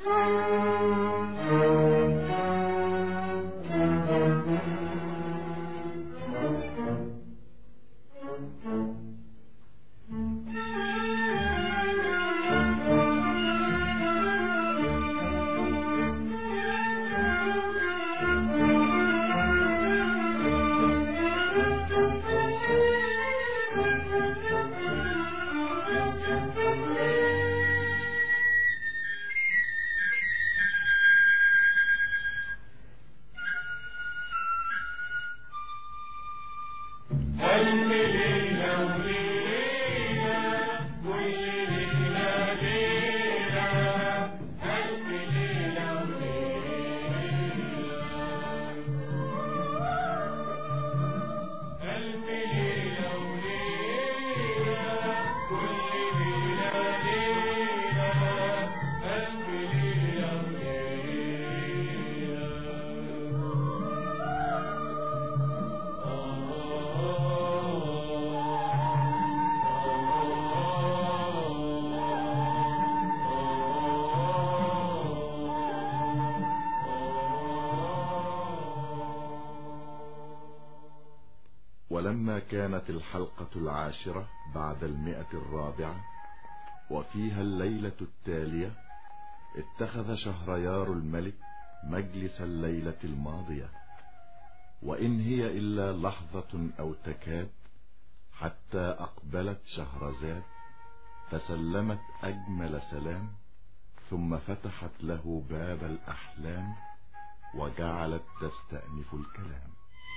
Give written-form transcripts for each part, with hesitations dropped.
ولما كانت الحلقة 10 بعد 100 وفيها الليلة التالية، اتخذ شهريار الملك مجلس الليلة الماضية، وإن هي إلا لحظة أو تكاد حتى أقبلت شهرزاد فسلمت أجمل سلام، ثم فتحت له باب الأحلام وجعلت تستأنف الكلام.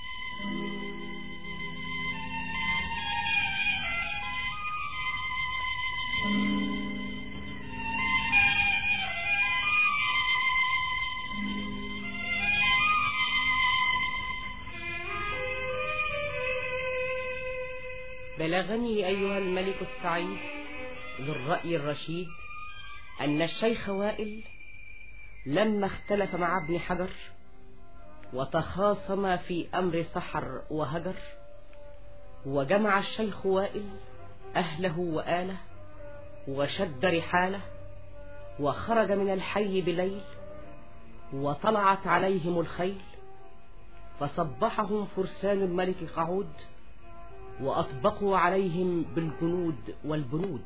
بلغني أيها الملك السعيد ذو الرأي الرشيد أن الشيخ وائل لما اختلف مع ابن حجر وتخاصم في أمر سحر وهجر، وجمع الشيخ وائل أهله وآله وشد رحاله وخرج من الحي بليل، وطلعت عليهم الخيل فصبحهم فرسان الملك قعود، وأطبقوا عليهم بالجنود والبنود،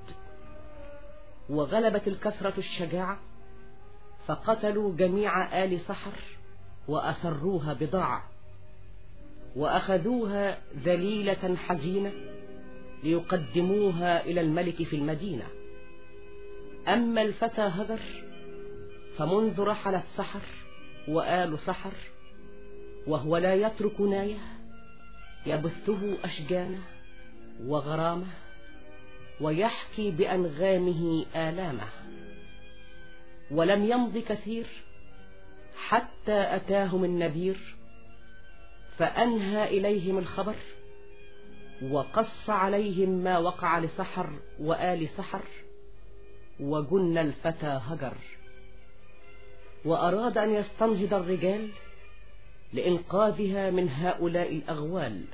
وغلبت الكثرة الشجاعة فقتلوا جميع آل سحر وأسروها بضاعة، وأخذوها ذليلة حزينة ليقدموها إلى الملك في المدينة. أما الفتى هجر فمنذ رحلت سحر وآل سحر وهو لا يترك نايه يبثه أشجانه وغرامه ويحكي بأنغامه آلامه. ولم يمض كثير حتى أتاهم النذير فأنهى إليهم الخبر وقص عليهم ما وقع لسحر وآل سحر، وجن الفتى هجر، وأراد أن يستنهض الرجال لإنقاذها من هؤلاء الأغوال،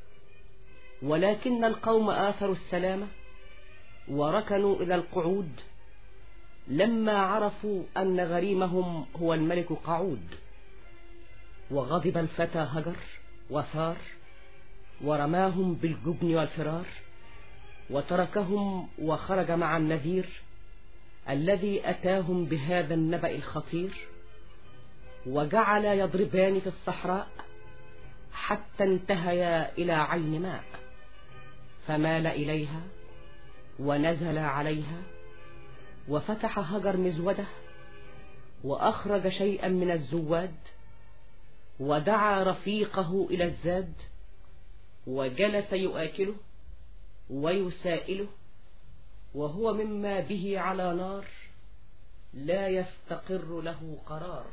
ولكن القوم آثروا السلامة وركنوا إلى القعود لما عرفوا أن غريمهم هو الملك قعود. وغضب الفتى هجر وثار ورماهم بالجبن والفرار، وتركهم وخرج مع النذير الذي أتاهم بهذا النبأ الخطير، وجعل يضربان في الصحراء حتى انتهيا إلى عين ماء، فمال إليها ونزل عليها، وفتح هجر مزوده وأخرج شيئا من الزواد، ودعا رفيقه إلى الزاد، وجلس يؤكله ويسائله، وهو مما به على نار لا يستقر له قرار.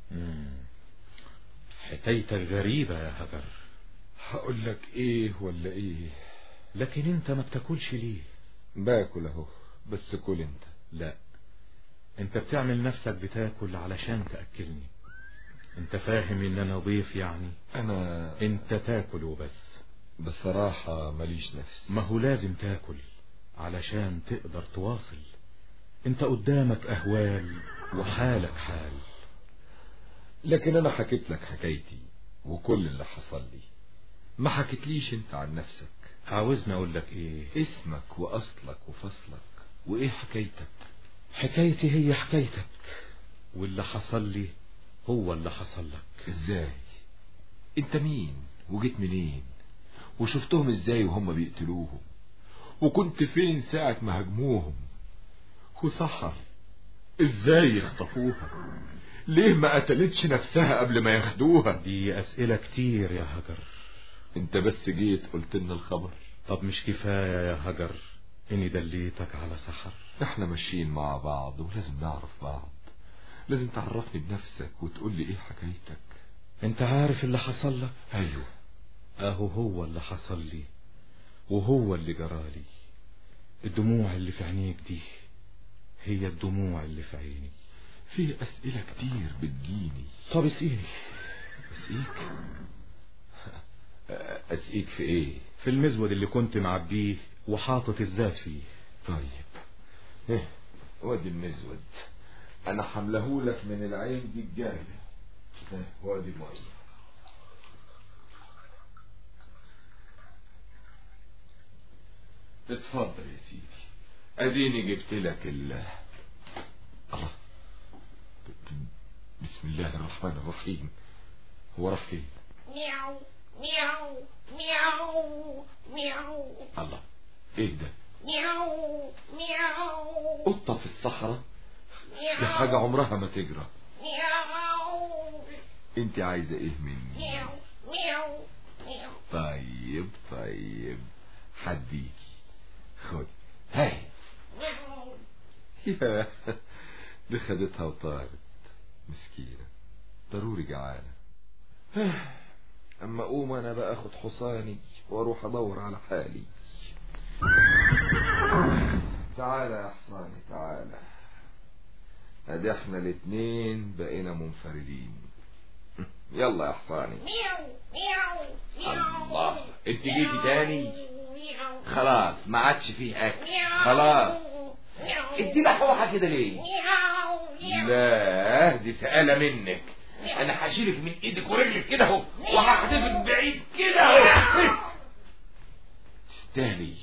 حكايتك غريبة يا هجر. هقول لك ايه ولا ايه؟ لكن انت ما بتاكلش ليه؟ باكل اهو، بس كل انت. لا، انت بتعمل نفسك بتاكل علشان تأكلني. انت فاهم ان انا ضيف يعني؟ انت تاكل وبس. بصراحة ماليش نفس. ما هو لازم تاكل علشان تقدر تواصل. انت قدامك اهوال وحالك حال. لكن انا حكيت لك حكايتي وكل اللي حصل لي، ما حكيتليش انت عن نفسك. عاوزني اقول لك ايه؟ اسمك واصلك وفصلك وايه حكايتك. حكايتي هي حكايتك، واللي حصل لي هو اللي حصل لك. ازاي؟ انت مين وجيت منين وشفتهم ازاي وهم بيقتلوهم، وكنت فين ساعة ما هجموهم، وسحر ازاي يخطفوها، ليه ما قتلتش نفسها قبل ما ياخدوها؟ دي اسئلة كتير يا هجر. انت بس جيت قلت لنا الخبر. طب مش كفاية يا هجر اني دليتك على سحر؟ احنا ماشيين مع بعض ولازم نعرف بعض، لازم تعرفني بنفسك وتقول لي ايه حكايتك. انت عارف اللي حصل لك؟ ايوه. هو اللي حصل لي وهو اللي جرالي. الدموع اللي في عينيك دي هي الدموع اللي في عيني. في اسئلة كتير بتجيني. طب اسقيني. اسقيك؟ اسقيك في ايه؟ في المزود اللي كنت معبيه وحاطط الذات فيه. طيب وادي المزود، انا حملهولك من العين دي الجاية. وادي المية. اتفضل يا سيدي، اديني جبت لك الله. بسم الله الرحمن الرحيم. هو راح فين؟ مياو مياو مياو مياو. الله، ايه ده؟ مياو مياو. قطة في الصحراء؟ دي حاجة عمرها ما تجرى. مياو. انت عايزة ايه مني؟ مياو مياو مياو. طيب حديكي، خد هاي. يا دي خدتها وطارت، مسكينة ضروري جعانة. اما اقوم انا بقى اخد حصاني واروح ادور على حالي. تعالى يا حصاني تعالى، ادي احنا الاتنين بقينا منفردين. يلا يا حصاني. مياو مياو مياو. الله، انت جيتي تاني؟ مياو. خلاص ما عادش فيه اكل. مياو. خلاص مياو. ادي لحوحة كده ليه؟ مياو مياو. لا دي سئالة منك، انا هشيلك من ايدك ورجلك كده اهو وهحدفك بعيد كده اهو. تستاهلي.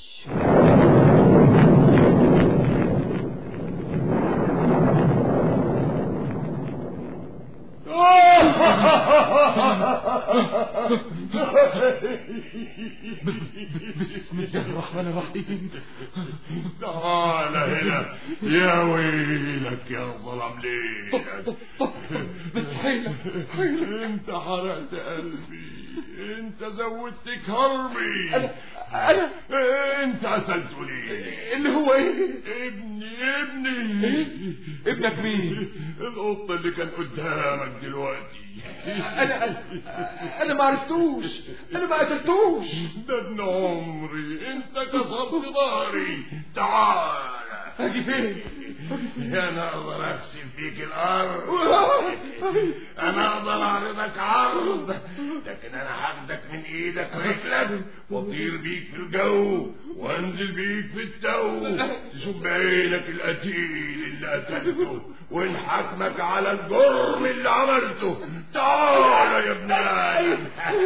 بسم الله الرحمن الرحيم. تعال هنا يا ويلك يا ظلم ليلك. بس حيلك انت حرقت قلبي، انت زودت كربي. انا انت قتلته ليه؟ اللي هو ايه؟ ابني. ابنك مين؟ القط اللي كان قدامك دلوقتي. انا ما عرفتوش، انا ما قتلتوش. ده ابن عمري، انت كسرت ظهري. تعال. اجي فين؟ انا اقدر اغسل فيك الارض، انا اقدر اعرضك عرض، لكن انا هاخدك من ايدك رجلك واطير بيك في الجو وانزل بيك في التو، تشوف بعينك القتيل اللي قتلته ونحاكمك على الجرم اللي عملته. تعال يا ابن آدم.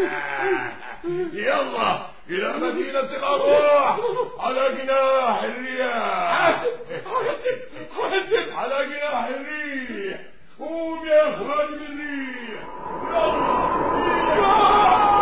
يلا إلى مدينة الأرواح على جناح الرياح. على جناح الريح. قوم يا اخوان الريح. يلا.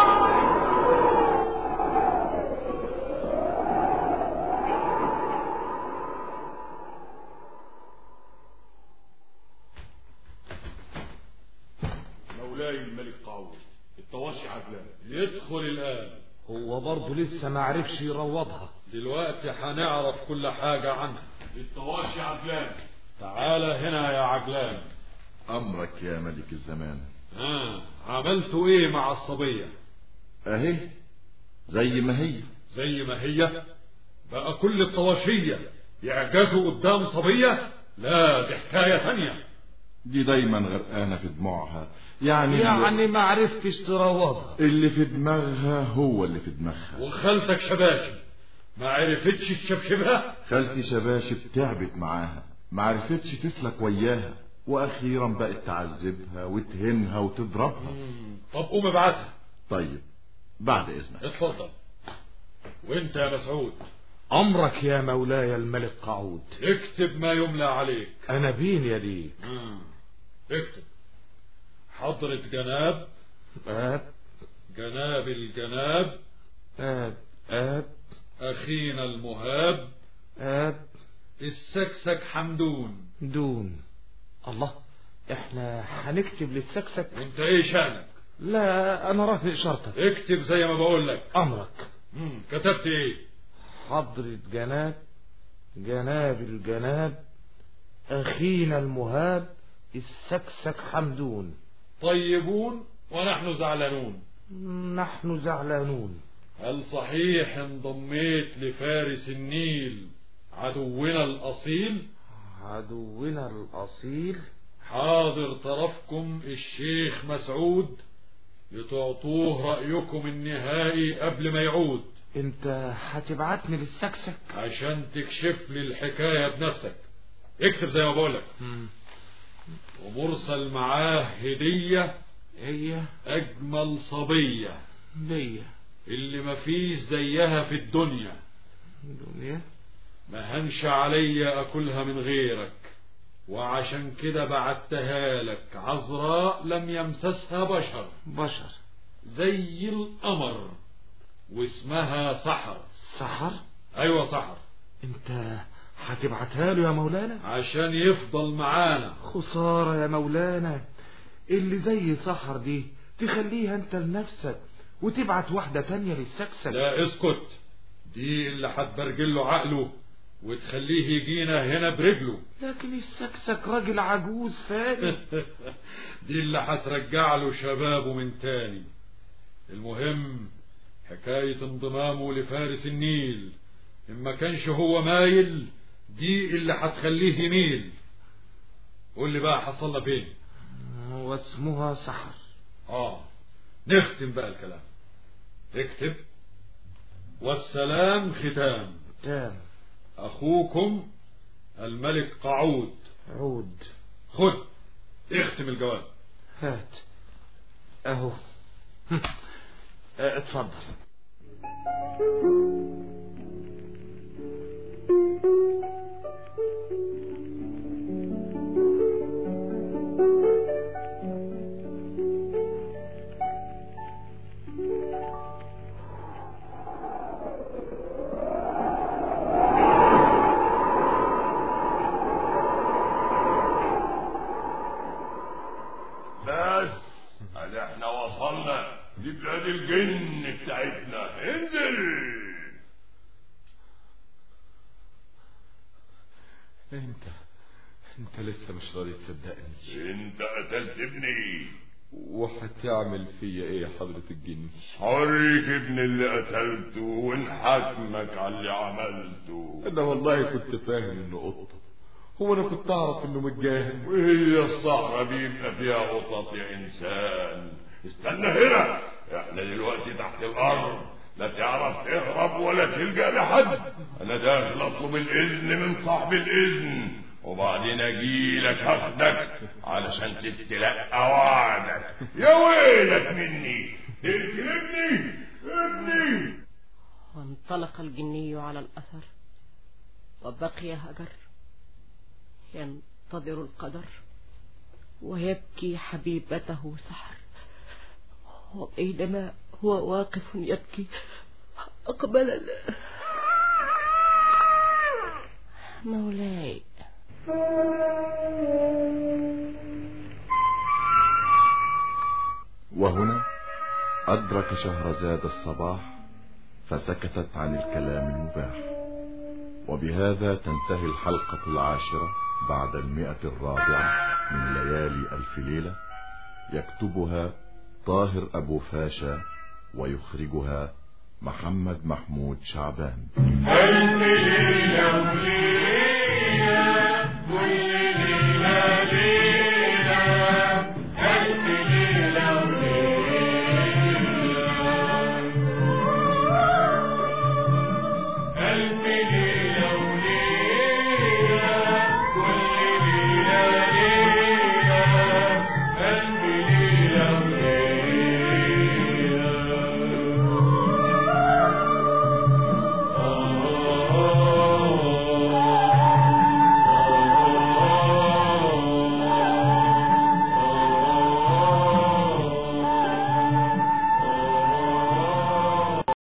مولاي الملك طاووس، الطواشي عجلان. يدخل الآن. هو برضه لسه ما عرفش يروضها. دلوقتي هنعرف كل حاجة عنها. الطواشي عجلان. تعالى هنا يا عجلان. أمرك يا ملك الزمان. عملتوا ايه مع الصبية؟ اهي زي ما هي. زي ما هي؟ بقى كل الطواشية يعجزوا قدام صبية؟ لا دي حكاية ثانية. دي دايما غرقانة في دموعها، يعني ما عرفتش تروضها. اللي في دماغها هو اللي في دماغها. وخالتك شباشب ما عرفتش تشبشبها؟ خالتي شباشب تعبت معاها، ما عرفتش تسلك وياها. واخيرا بقت تعذبها وتهنها وتضربها. طب قوم ابعتها. طيب بعد اذنك. اتفضل. وانت يا مسعود؟ امرك يا مولاي الملك قعود. اكتب ما يملى عليك. انا بين يديك. اكتب: حضرة جناب جناب الجناب اخينا المهاب السكسك حمدون دون. الله، احنا هنكتب للسكسك؟ وانت ايه شأنك؟ لا انا رافع اشارتك. اكتب زي ما بقول لك. امرك. كتبت ايه؟ حضرة جناب الجناب اخينا المهاب السكسك حمدون. طيبون ونحن زعلانون. نحن زعلانون. هل صحيح انضميت لفارس النيل عدونا الأصيل؟ عدونا الأصيل. حاضر طرفكم الشيخ مسعود لتعطوه رأيكم النهائي قبل ما يعود. انت هتبعتني للسكسك عشان تكشف لي الحكاية بنفسك. اكتب زي ما بقولك. ومرسل معاه هدية هي أجمل صبية اللي مفيش زيها في الدنيا. ما هنش عليا أكلها من غيرك، وعشان كده بعتها لك عذراء لم يمسسها بشر زي القمر، واسمها سحر. ايوه سحر. انت هتبعتها له يا مولانا عشان يفضل معانا. خسارة يا مولانا، اللي زي سحر دي تخليها انت لنفسك وتبعت واحدة تانية للسكسك. لا اسكت، دي اللي هتبرجل له عقله وتخليه يجينا هنا برجله. لكن السكسك راجل عجوز فاهم. دي اللي هترجع له شبابه من تاني. المهم حكاية انضمامه لفارس النيل، إما كانش هو مايل دي اللي هتخليه يميل. قول لي بقى حصلنا فين؟ واسمها سحر. نختم بقى الكلام. اكتب: والسلام ختام. أخوكم الملك قعود. خد اختم الجواب. هات اهو. اتفضل. احنا وصلنا دي بلاد الجن بتاعتنا. انزل. انت لسه مش راضي تصدقني. انت قتلت ابني. وهتعمل فيا ايه يا حضرة الجن؟ حرك ابن اللي قتلته ونحاكمك على اللي عملته. انا والله كنت فاهم انه قطة. هو انا كنت اعرف انه متجاهل؟ وهي الصحراء بيبقى فيها قطط يا انسان؟ استنى هنا، احنا دلوقتي تحت الارض، لا تعرف تهرب ولا تلجأ لحد. انا داخل اطلب الاذن من صاحب الاذن، وبعدين اجيلك هاخدك علشان تستلقى وعدك. يا ويلك مني، تقتل ابني. وانطلق الجني على الاثر، وبقي هجر ينتظر القدر ويبكي حبيبته سحر. وبينما هو واقف يبكي أقبل مولاي. وهنا أدرك شهرزاد الصباح فسكتت عن الكلام المباح. وبهذا تنتهي الحلقة 10 بعد 104 من ليالي ألف ليلة. يكتبها طاهر أبو فاشا ويخرجها محمد محمود شعبان.